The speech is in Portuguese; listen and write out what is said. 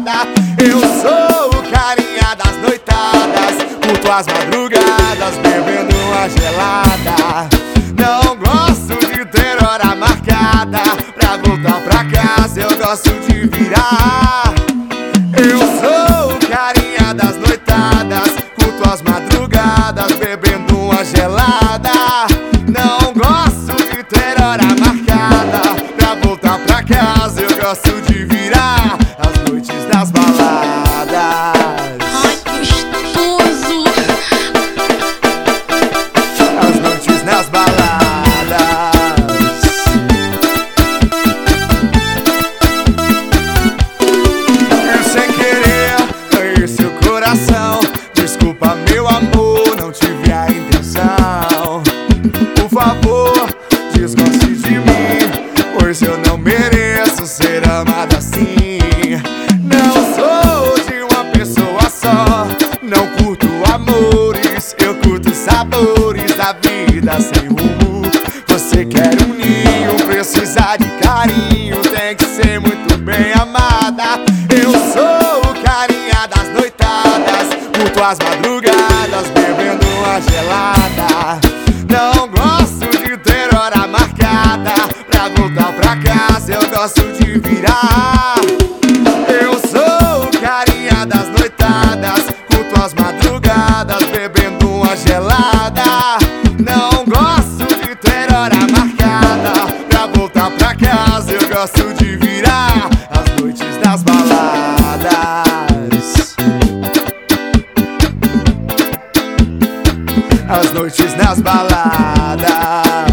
balada. Eu sou o carinha das noitadas, curto as madrugadas, bebendo uma gelada. Não gosto de ter hora marcada pra voltar pra casa, eu gosto de virar. Eu sou o carinha das noitadas, curto as madrugadas, bebendo uma gelada. Não gosto de ter hora marcada pra voltar pra casa, eu gosto de virar as noites das baladas. Ai, gostoso! As noites nas baladas. E sem querer ganhei seu coração. Desculpa, meu amor, não tive a intenção. Por favor, desgoste de mim, pois eu não mereço ser amado assim. Não sou de uma pessoa só, não curto amores, eu curto sabores da vida sem rumo. Você quer um ninho, precisa de carinho, tem que ser muito bem amada. Eu sou o carinha das noitadas, curto as madrugadas, bebendo uma gelada. Não gosto de ter hora marcada pra voltar pra casa, eu gosto de virar. Eu sou o carinha das noitadas, curto as madrugadas, bebendo uma gelada. Não gosto de ter hora marcada pra voltar pra casa, eu gosto de virar as noites das baladas. As noites nas baladas.